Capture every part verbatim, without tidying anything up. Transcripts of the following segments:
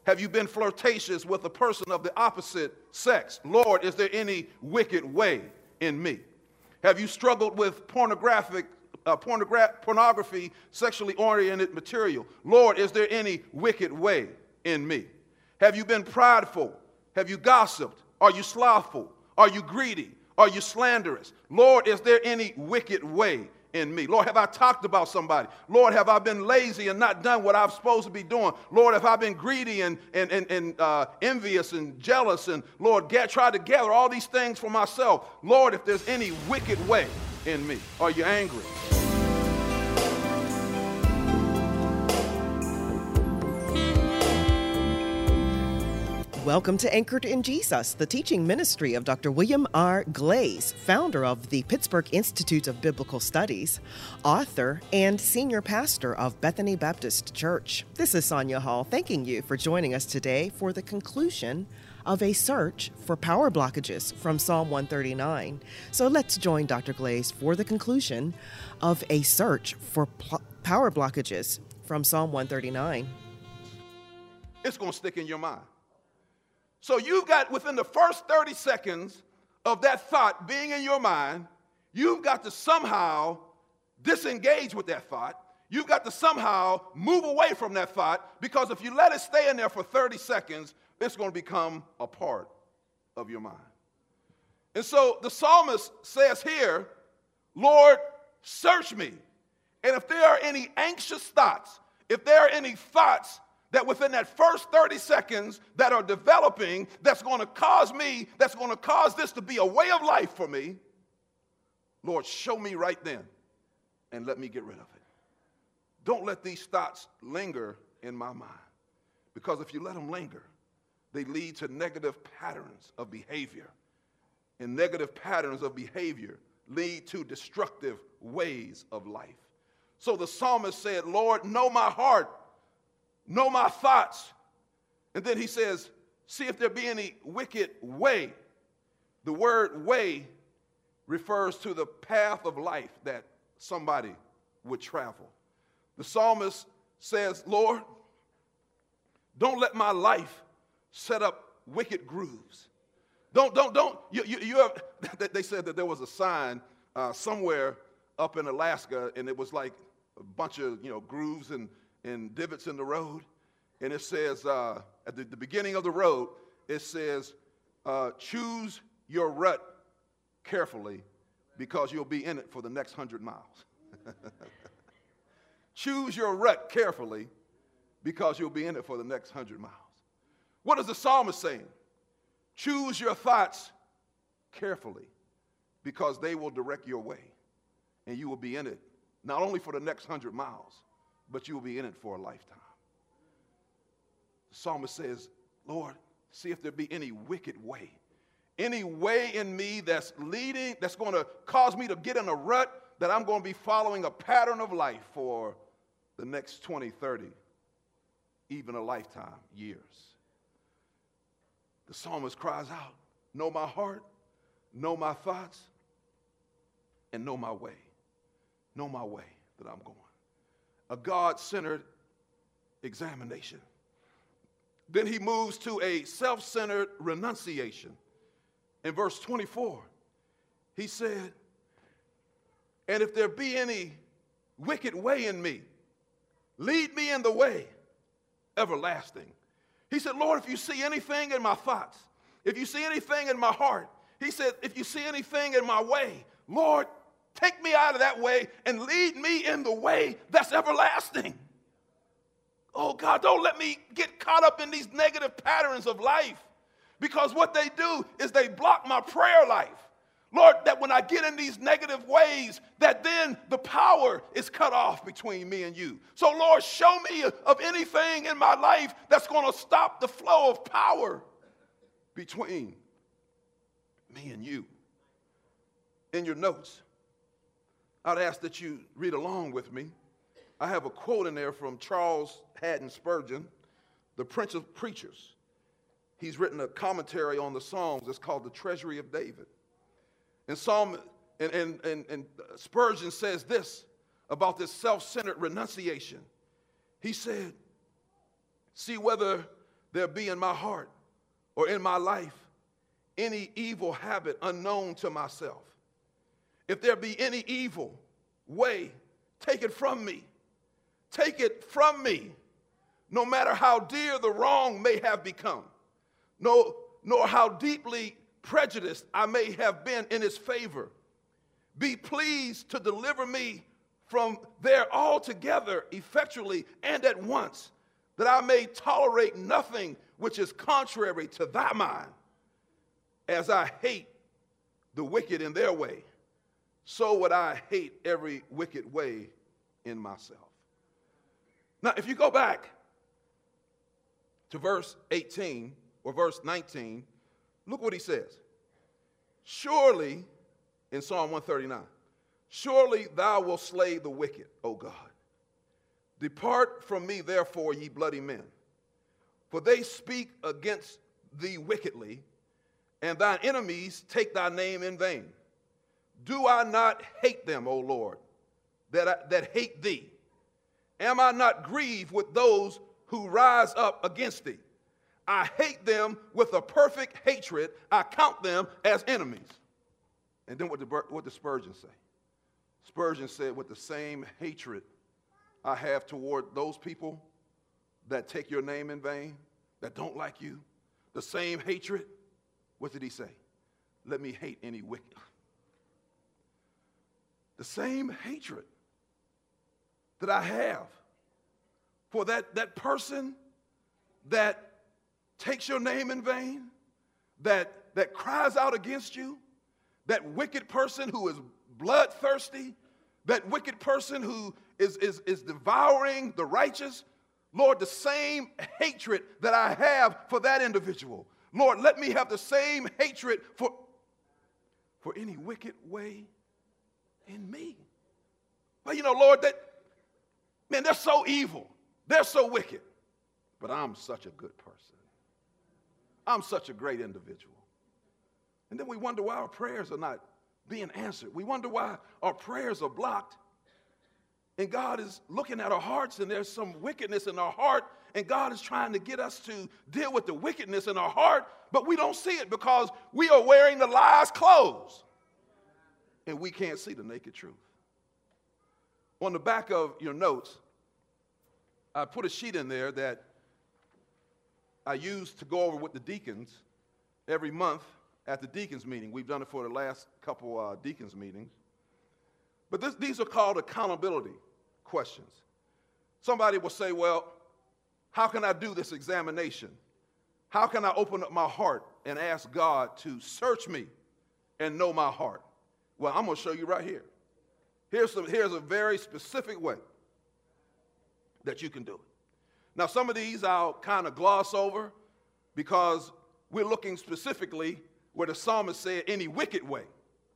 Have you been flirtatious with a person of the opposite sex? Lord, is there any wicked way in me? Have you struggled with pornographic, uh, pornogra- pornography, sexually oriented material? Lord, is there any wicked way in me? Have you been prideful? Have you gossiped? Are you slothful? Are you greedy? Are you slanderous? Lord, is there any wicked way in me? Lord, have I talked about somebody? Lord, have I been lazy and not done what I'm supposed to be doing? Lord, have I been greedy and, and, and, and uh, envious and jealous and, Lord, get, try to gather all these things for myself? Lord, if there's any wicked way in me, are you angry? Welcome to Anchored in Jesus, the teaching ministry of Doctor William R. Glaze, founder of the Pittsburgh Institute of Biblical Studies, author, and senior pastor of Bethany Baptist Church. This is Sonia Hall, thanking you for joining us today for the conclusion of a search for power blockages from Psalm one thirty-nine. So let's join Doctor Glaze for the conclusion of a search for pl- power blockages from Psalm one thirty-nine. It's going to stick in your mind. So you've got, within the first thirty seconds of that thought being in your mind, you've got to somehow disengage with that thought. You've got to somehow move away from that thought, because if you let it stay in there for thirty seconds, it's going to become a part of your mind. And so the psalmist says here, Lord, search me. And if there are any anxious thoughts, if there are any thoughts that within that first thirty seconds that are developing, that's going to cause me, that's going to cause this to be a way of life for me, Lord, show me right then and let me get rid of it. Don't let these thoughts linger in my mind, because if you let them linger, they lead to negative patterns of behavior, and negative patterns of behavior lead to destructive ways of life. So the psalmist said, Lord, know my heart, know my thoughts. And then he says, see if there be any wicked way. The word way refers to the path of life that somebody would travel. The psalmist says, Lord, don't let my life set up wicked grooves. Don't, don't, don't. You, you, you have, they said that there was a sign uh, somewhere up in Alaska, and it was like a bunch of, you know, grooves and and divots in the road, and it says uh, at the, the beginning of the road, it says, uh, choose your rut carefully, because you'll be in it for the next hundred miles. Choose your rut carefully, because you'll be in it for the next hundred miles. What is the psalmist saying? Choose your thoughts carefully, because they will direct your way, and you will be in it not only for the next hundred miles, but you will be in it for a lifetime. The psalmist says, Lord, see if there be any wicked way, any way in me that's leading, that's going to cause me to get in a rut, that I'm going to be following a pattern of life for the next twenty, thirty, even a lifetime, years. The psalmist cries out, know my heart, know my thoughts, and know my way. Know my way that I'm going. A God-centered examination. Then he moves to a self-centered renunciation. In verse twenty-four, he said, and if there be any wicked way in me, lead me in the way everlasting. He said, Lord, if you see anything in my thoughts, if you see anything in my heart, he said, if you see anything in my way, Lord, take me out of that way and lead me in the way that's everlasting. Oh, God, don't let me get caught up in these negative patterns of life, because what they do is they block my prayer life. Lord, that when I get in these negative ways, that then the power is cut off between me and you. So, Lord, show me of anything in my life that's going to stop the flow of power between me and you. In your notes, I'd ask that you read along with me. I have a quote in there from Charles Haddon Spurgeon, the Prince of Preachers. He's written a commentary on the Psalms. It's called The Treasury of David. And Psalm and, and, and, and Spurgeon says this about this self-centered renunciation. He said, see whether there be in my heart or in my life any evil habit unknown to myself. If there be any evil way, take it from me. Take it from me, no matter how dear the wrong may have become, no, nor how deeply prejudiced I may have been in its favor. Be pleased to deliver me from there altogether, effectually and at once, that I may tolerate nothing which is contrary to thy mind. As I hate the wicked in their way, so would I hate every wicked way in myself. Now, if you go back to verse eighteen or verse nineteen, look what he says. Surely, in Psalm one thirty-nine, surely thou wilt slay the wicked, O God. Depart from me, therefore, ye bloody men, for they speak against thee wickedly, and thine enemies take thy name in vain. Do I not hate them, O Lord, that, I, that hate thee? Am I not grieved with those who rise up against thee? I hate them with a perfect hatred. I count them as enemies. And then what did, what did Spurgeon say? Spurgeon said, with the same hatred I have toward those people that take your name in vain, that don't like you, the same hatred, what did he say? Let me hate any wicked. The same hatred that I have for that, that person that takes your name in vain, that, that cries out against you, that wicked person who is bloodthirsty, that wicked person who is, is, is devouring the righteous. Lord, the same hatred that I have for that individual, Lord, let me have the same hatred for, for any wicked way in me. Well, you know, Lord, that, man, they're so evil. They're so wicked. But I'm such a good person. I'm such a great individual. And then we wonder why our prayers are not being answered. We wonder why our prayers are blocked. And God is looking at our hearts, and there's some wickedness in our heart, and God is trying to get us to deal with the wickedness in our heart, but we don't see it because we are wearing the lie's clothes, and we can't see the naked truth. On the back of your notes, I put a sheet in there that I use to go over with the deacons every month at the deacons meeting. We've done it for the last couple uh, deacons meetings. But this, these are called accountability questions. Somebody will say, well, how can I do this examination? How can I open up my heart and ask God to search me and know my heart? Well, I'm going to show you right here. Here's, some, here's a very specific way that you can do it. Now, some of these I'll kind of gloss over because we're looking specifically where the psalmist said any wicked way.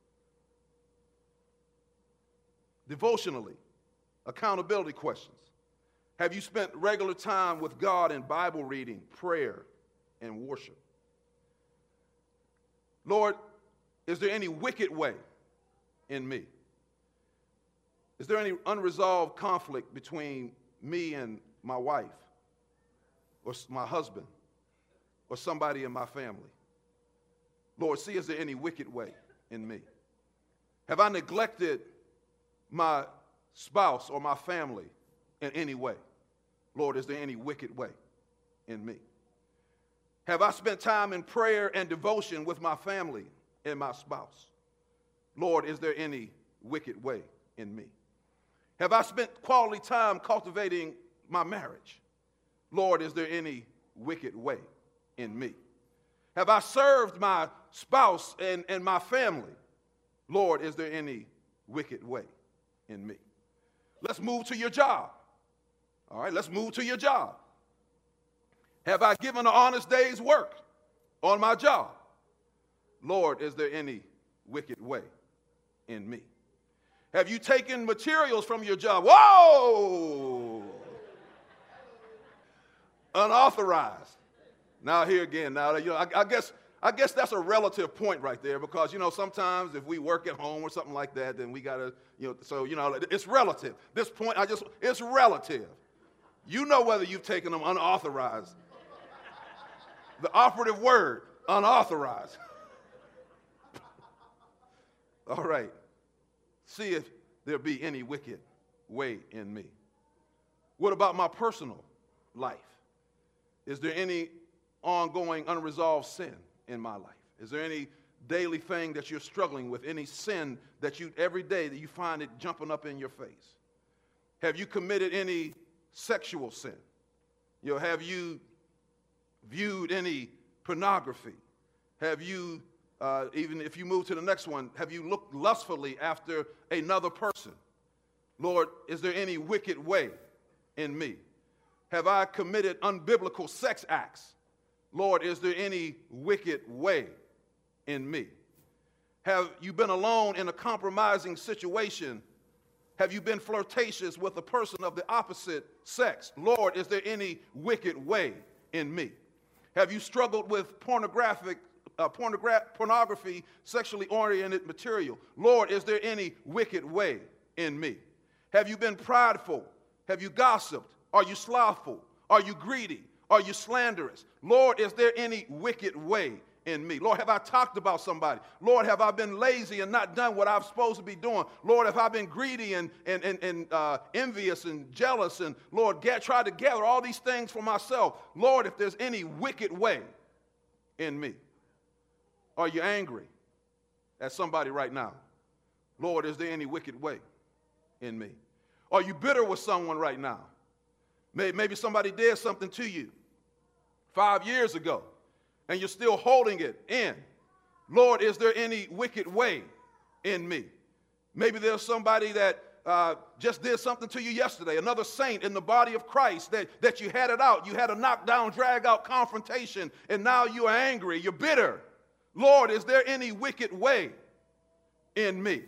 Devotionally, accountability questions. Have you spent regular time with God in Bible reading, prayer, and worship? Lord, is there any wicked way in me? Is there any unresolved conflict between me and my wife or my husband or somebody in my family? Lord, see, is there any wicked way in me? Have I neglected my spouse or my family in any way? Lord, is there any wicked way in me? Have I spent time in prayer and devotion with my family and my spouse? Lord, is there any wicked way in me? Have I spent quality time cultivating my marriage? Lord, is there any wicked way in me? Have I served my spouse and, and my family? Lord, is there any wicked way in me? Let's move to your job. All right, let's move to your job. Have I given an honest day's work on my job? Lord, is there any wicked way in me? Have you taken materials from your job? Whoa! Unauthorized. Now here again, now you know, I, I guess I guess that's a relative point right there because you know sometimes if we work at home or something like that, then we gotta you know so you know it's relative. This point I just it's relative. You know whether you've taken them unauthorized. The operative word, unauthorized. All right. See if there be any wicked way in me. What about my personal life? Is there any ongoing unresolved sin in my life? Is there any daily thing that you're struggling with, any sin that you, every day that you find it jumping up in your face? Have you committed any sexual sin? You know, have you viewed any pornography? Have you, uh, even if you move to the next one, have you looked lustfully after another person? Lord, is there any wicked way in me? Have I committed unbiblical sex acts? Lord, is there any wicked way in me? Have you been alone in a compromising situation? Have you been flirtatious with a person of the opposite sex? Lord, is there any wicked way in me? Have you struggled with pornographic, uh, pornogra- pornography, sexually oriented material? Lord, is there any wicked way in me? Have you been prideful? Have you gossiped? Are you slothful? Are you greedy? Are you slanderous? Lord, is there any wicked way in me? Lord, have I talked about somebody? Lord, have I been lazy and not done what I'm supposed to be doing? Lord, have I been greedy and, and, and, and uh, envious and jealous and, Lord, get, try to gather all these things for myself? Lord, if there's any wicked way in me. Are you angry at somebody right now? Lord, is there any wicked way in me? Are you bitter with someone right now? Maybe somebody did something to you five years ago, and you're still holding it in. Lord, is there any wicked way in me? Maybe there's somebody that uh, just did something to you yesterday, another saint in the body of Christ, that, that you had it out. You had a knockdown, drag-out confrontation, and now you are angry. You're bitter. Lord, is there any wicked way in me?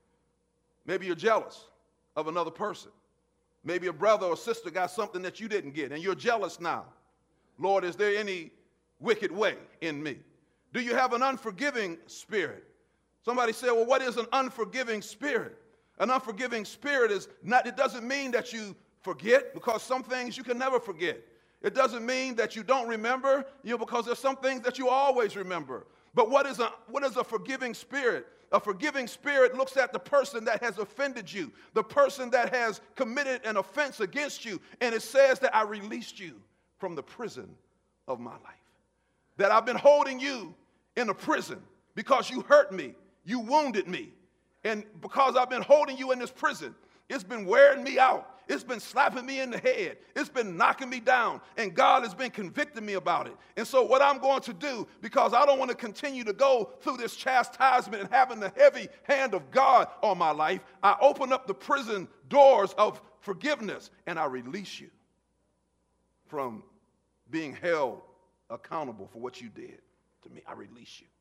Maybe you're jealous of another person. Maybe a brother or sister got something that you didn't get, and you're jealous now. Lord, is there any wicked way in me? Do you have an unforgiving spirit? Somebody said, well, what is an unforgiving spirit? An unforgiving spirit is not, it doesn't mean that you forget, because some things you can never forget. It doesn't mean that you don't remember, you know, because there's some things that you always remember. But what is a, what is a forgiving spirit? A forgiving spirit looks at the person that has offended you, the person that has committed an offense against you, and it says that I released you from the prison of my life. That I've been holding you in a prison because you hurt me, you wounded me. And because I've been holding you in this prison, it's been wearing me out. It's been slapping me in the head. It's been knocking me down. And God has been convicting me about it. And so what I'm going to do, because I don't want to continue to go through this chastisement and having the heavy hand of God on my life, I open up the prison doors of forgiveness and I release you from being held accountable for what you did to me. I release you.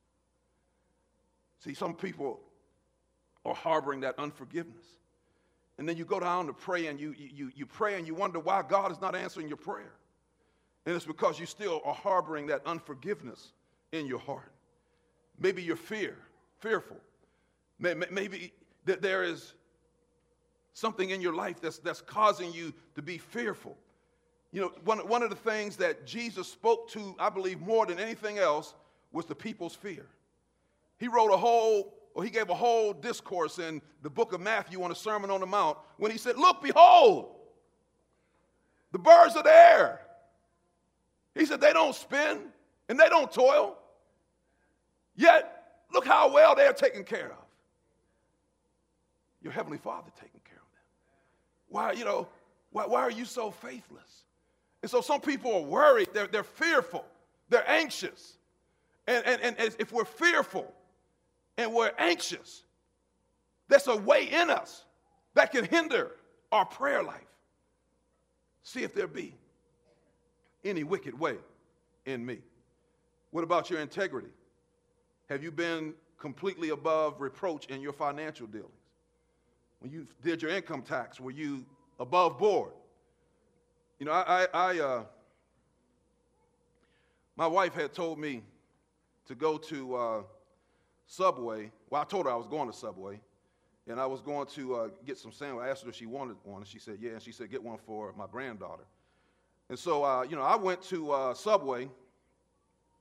See, some people are harboring that unforgiveness. And then you go down to pray and you, you, you pray and you wonder why God is not answering your prayer. And it's because you still are harboring that unforgiveness in your heart. Maybe you're fear, fearful. Maybe that there is something in your life that's, that's causing you to be fearful. You know, one, one of the things that Jesus spoke to, I believe, more than anything else was the people's fear. He wrote a whole Or he gave a whole discourse in the book of Matthew on the Sermon on the Mount when he said, look, behold, the birds of the air. He said, they don't spin and they don't toil. Yet, look how well they're taken care of. Your Heavenly Father taking care of them. Why, you know, why, why are you so faithless? And so some people are worried. They're, they're fearful. They're anxious. And, and, and if we're fearful, and we're anxious, there's a way in us that can hinder our prayer life. See if there be any wicked way in me. What about your integrity? Have you been completely above reproach in your financial dealings? When you did your income tax, were you above board? You know, I, I, I uh, my wife had told me to go to uh, Subway. Well, I told her I was going to Subway, and I was going to uh, get some sandwich. I asked her if she wanted one, and she said, yeah, and she said, get one for my granddaughter. And so, uh, you know, I went to uh, Subway,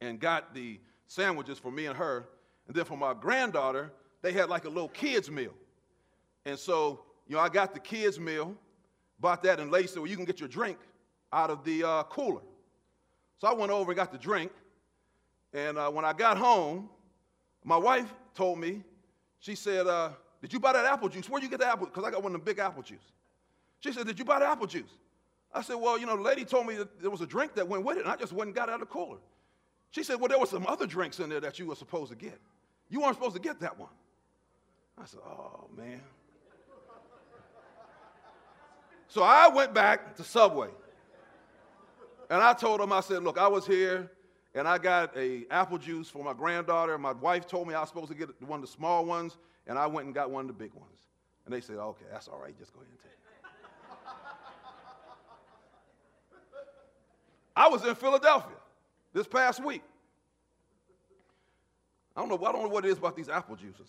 and got the sandwiches for me and her. And then for my granddaughter, they had like a little kids meal. And so, you know, I got the kids meal, bought that, and Lady said, well, you can get your drink out of the uh, cooler. So I went over and got the drink. And uh, when I got home, my wife told me, she said, uh, did you buy that apple juice? Where'd you get the apple? Because I got one of the big apple juice. She said, did you buy the apple juice? I said, well, you know, the lady told me that there was a drink that went with it, and I just went and got it out of the cooler. She said, well, there were some other drinks in there that you were supposed to get. You weren't supposed to get that one. I said, oh, man. So I went back to Subway, and I told them, I said, look, I was here, and I got a apple juice for my granddaughter. My wife told me I was supposed to get one of the small ones, and I went and got one of the big ones. And they said, okay, that's all right, just go ahead and take it. I was in Philadelphia this past week. I don't know, I don't know what it is about these apple juices.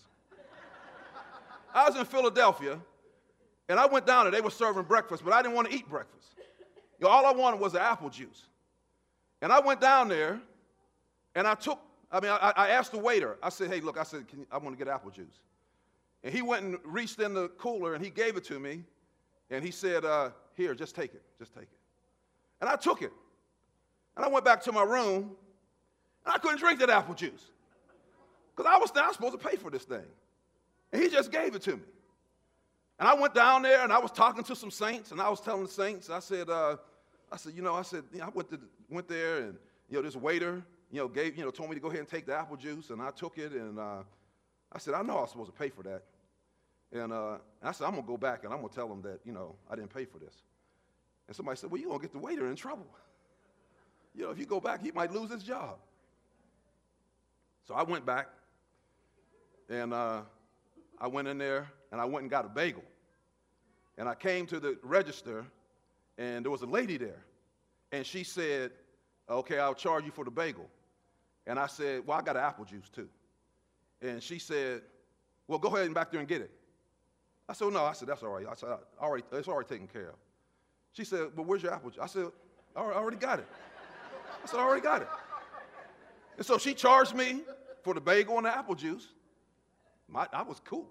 I was in Philadelphia, and I went down there. They were serving breakfast, but I didn't want to eat breakfast. You know, all I wanted was the apple juice. And I went down there, and I took, I mean, I, I asked the waiter. I said, hey, look, I said, Can you, I want to get apple juice. And he went and reached in the cooler, and he gave it to me, and he said, uh, here, just take it, just take it. And I took it. And I went back to my room, and I couldn't drink that apple juice because I was, I was supposed to pay for this thing. And he just gave it to me. And I went down there, and I was talking to some saints, and I was telling the saints, I said, uh, I said, you know, I said, you know, I went, to, went there, and, you know, this waiter, you know, gave, you know, told me to go ahead and take the apple juice, and I took it, and uh, I said, I know I was supposed to pay for that. And, uh, and I said, I'm going to go back, and I'm going to tell them that, you know, I didn't pay for this. And somebody said, well, you're going to get the waiter in trouble. You know, if you go back, he might lose his job. So I went back, and uh, I went in there, and I went and got a bagel. And I came to the register, and there was a lady there. And she said, okay, I'll charge you for the bagel. And I said, well, I got an apple juice, too. And she said, well, go ahead and back there and get it. I said, no. I said, that's all right. I said, all right, it's already taken care of. She said, well, where's your apple juice? I said, I already got it. I said, I already got it. And so she charged me for the bagel and the apple juice. My, I was cool.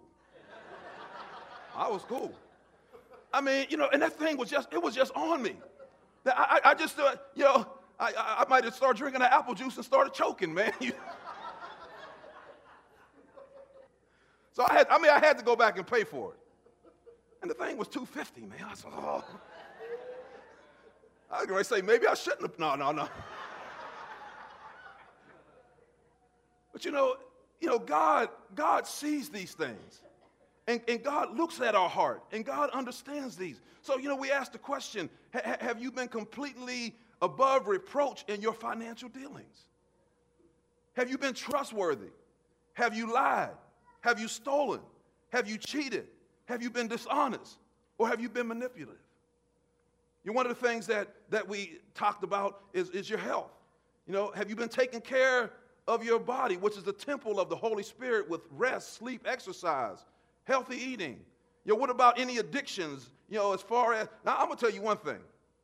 I was cool. I mean, you know, and that thing was just, it was just on me. I, I, I just, uh, you know, I, I, I might have started drinking the apple juice and started choking, man. So I had, I mean, I had to go back and pay for it. And the thing was two dollars and fifty cents, man. I said, oh. I was going to say, maybe I shouldn't have. No, no, no. But you know, you know, God, God sees these things. And, and God looks at our heart. And God understands these. So, you know, we ask the question, ha- have you been completely above reproach in your financial dealings? Have you been trustworthy? Have you lied? Have you stolen? Have you cheated? Have you been dishonest? Or have you been manipulative? You know, one of the things that, that we talked about is, is your health. You know, have you been taking care of your body, which is the temple of the Holy Spirit, with rest, sleep, exercise, healthy eating? You know, what about any addictions, you know, as far as, now I'm going to tell you one thing.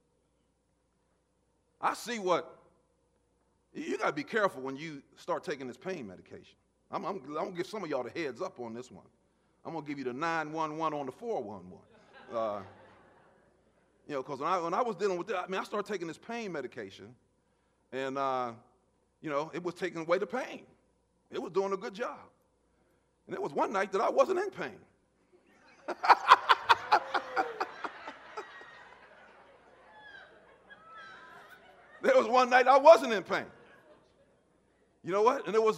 I see what, you got to be careful when you start taking this pain medication. I'm, I'm, I'm going to give some of y'all the heads up on this one. I'm going to give you the nine one one on the four one one. Uh, you know, because when I, when I was dealing with that, I mean, I started taking this pain medication, and, uh, you know, it was taking away the pain. It was doing a good job. And there was one night that I wasn't in pain. There was one night I wasn't in pain. You know what? And it was,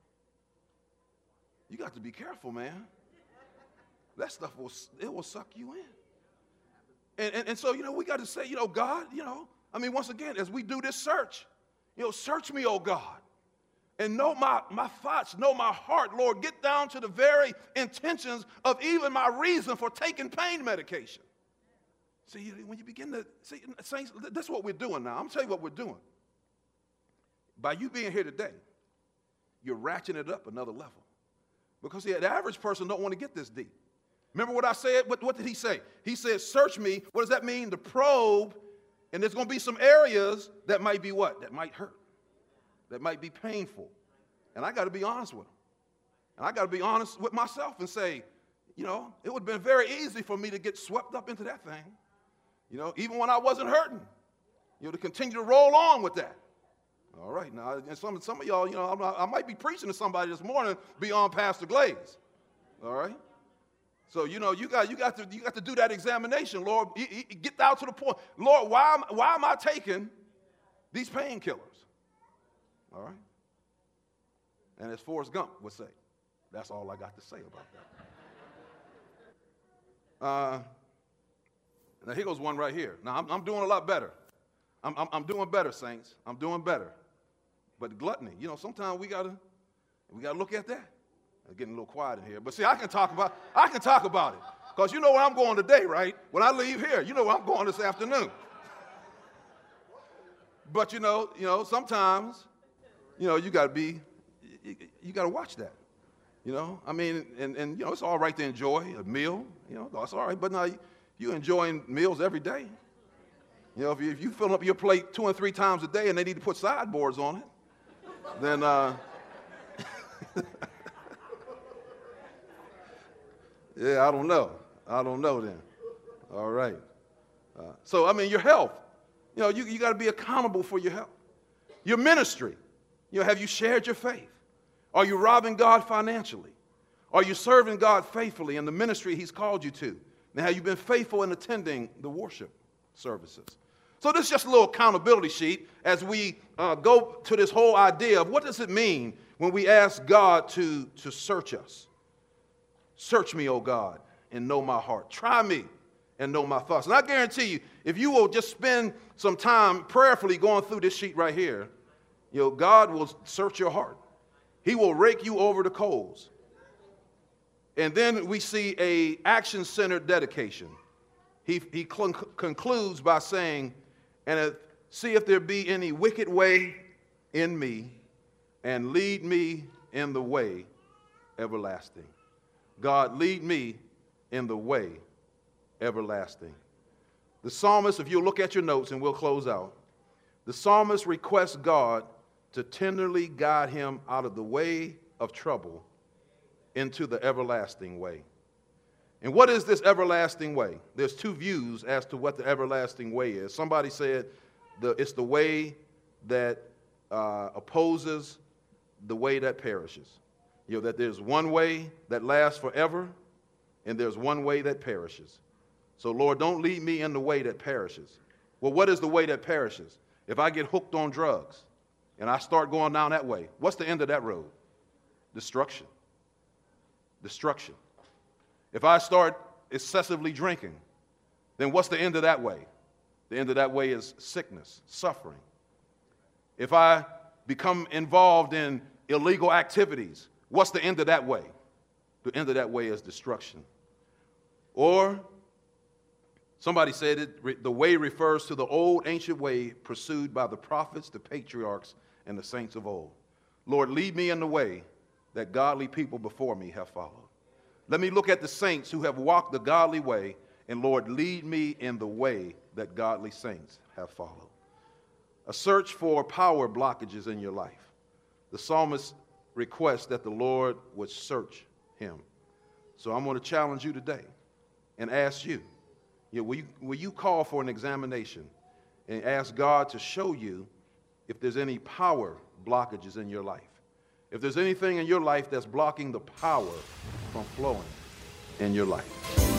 you got to be careful, man. That stuff will, it will suck you in. And, and, and so, you know, we got to say, you know, God, you know, I mean, once again, as we do this search, you know, search me, oh God, and know my, my thoughts, know my heart, Lord. Get down to the very intentions of even my reason for taking pain medication. See, when you begin to, see, saints, this is what we're doing now. I'm going to tell you what we're doing. By you being here today, you're ratcheting it up another level. Because see, the average person don't want to get this deep. Remember what I said? What, what did he say? He said, search me. What does that mean? To probe. And there's going to be some areas that might be what? That might hurt. that might be painful. And I got to be honest with them. And I got to be honest with myself and say, you know, it would have been very easy for me to get swept up into that thing, you know, even when I wasn't hurting, you know, to continue to roll on with that. All right, now, and some, some of y'all, you know, I'm not, I might be preaching to somebody this morning beyond Pastor Glaze. All right? So, you know, you got, you got, to, you got to do that examination, Lord. Get down to the point. Lord, why am, why am I taking these painkillers? All right? And as Forrest Gump would say, that's all I got to say about that. Uh, now, here goes one right here. Now, I'm, I'm doing a lot better. I'm, I'm, I'm doing better, saints. I'm doing better. But gluttony, you know, sometimes we gotta we gotta look at that. I'm getting a little quiet in here, but see, I can talk about I can talk about it because you know where I'm going today, right? When I leave here, you know where I'm going this afternoon. But you know, you know, sometimes, you know, you gotta be, you, you gotta watch that. You know, I mean, and and you know, it's all right to enjoy a meal. You know, that's all right. But now you enjoying meals every day. You know, if you, if you fill up your plate two and three times a day and they need to put sideboards on it, then, uh, yeah, I don't know. I don't know then. All right. Uh, so, I mean, your health. You know, you, you got to be accountable for your health. Your ministry. You know, have you shared your faith? Are you robbing God financially? Are you serving God faithfully in the ministry he's called you to? Now, have you been faithful in attending the worship services? So this is just a little accountability sheet as we uh, go to this whole idea of what does it mean when we ask God to, to search us. Search me, O God, and know my heart. Try me and know my thoughts. And I guarantee you, if you will just spend some time prayerfully going through this sheet right here, you know, God will search your heart. He will rake you over the coals. And then we see a action-centered dedication. He, he cl- concludes by saying, and see if there be any wicked way in me, and lead me in the way everlasting. God, lead me in the way everlasting. The psalmist, if you look at your notes and we'll close out, the psalmist requests God to tenderly guide him out of the way of trouble into the everlasting way. And what is this everlasting way? There's two views as to what the everlasting way is. Somebody said the, it's the way that uh, opposes the way that perishes. You know, that there's one way that lasts forever, and there's one way that perishes. So, Lord, don't lead me in the way that perishes. Well, what is the way that perishes? If I get hooked on drugs and I start going down that way, what's the end of that road? Destruction. Destruction. If I start excessively drinking, then what's the end of that way? The end of that way is sickness, suffering. If I become involved in illegal activities, what's the end of that way? The end of that way is destruction. Or somebody said it, the way refers to the old ancient way pursued by the prophets, the patriarchs, and the saints of old. Lord, lead me in the way that godly people before me have followed. Let me look at the saints who have walked the godly way, and Lord, lead me in the way that godly saints have followed. A search for power blockages in your life. The psalmist requests that the Lord would search him. So I'm going to challenge you today and ask you, you know, will you, will you call for an examination and ask God to show you if there's any power blockages in your life? If there's anything in your life that's blocking the power from flowing in your life.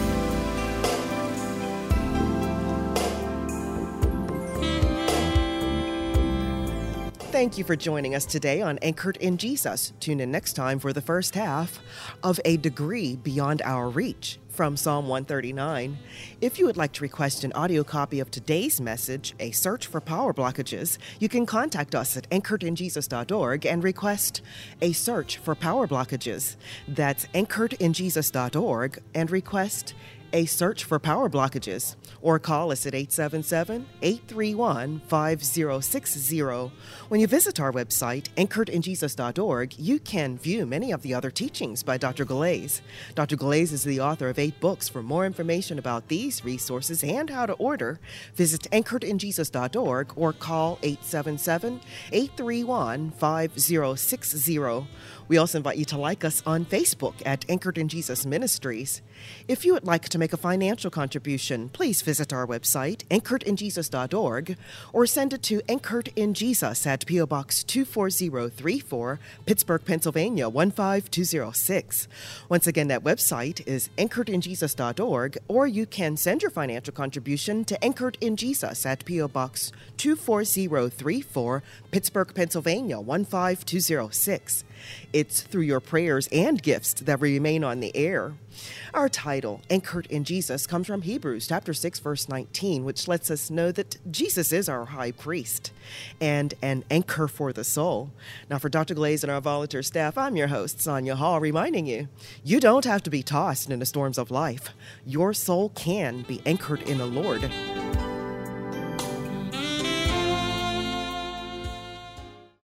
Thank you for joining us today on Anchored in Jesus. Tune in next time for the first half of A Degree Beyond Our Reach from Psalm one thirty-nine. If you would like to request an audio copy of today's message, A Search for Power Blockages, you can contact us at anchored in jesus dot org and request A Search for Power Blockages. That's anchored in jesus dot org and request a search for power blockages, or call us at eight seven seven, eight three one, five zero six zero. When you visit our website, anchored in jesus dot org, you can view many of the other teachings by Doctor Glaze. Doctor Glaze is the author of eight books. For more information about these resources and how to order, visit anchored in jesus dot org or call eight seven seven, eight three one, five zero six zero. We also invite you to like us on Facebook at Anchored in Jesus Ministries. If you would like to make a financial contribution, please visit our website, anchored in jesus dot org, or send it to Anchored in Jesus at P O. Box two four zero three four, Pittsburgh, Pennsylvania, one five two zero six. Once again, that website is anchored in jesus dot org, or you can send your financial contribution to Anchored in Jesus at P O. Box two four zero three four, Pittsburgh, Pennsylvania, one five two zero six. It's through your prayers and gifts that we remain on the air. Our title, Anchored in Jesus, comes from Hebrews chapter six, verse nineteen, which lets us know that Jesus is our high priest and an anchor for the soul. Now, for Doctor Glaze and our volunteer staff, I'm your host, Sonia Hall, reminding you, you don't have to be tossed in the storms of life. Your soul can be anchored in the Lord.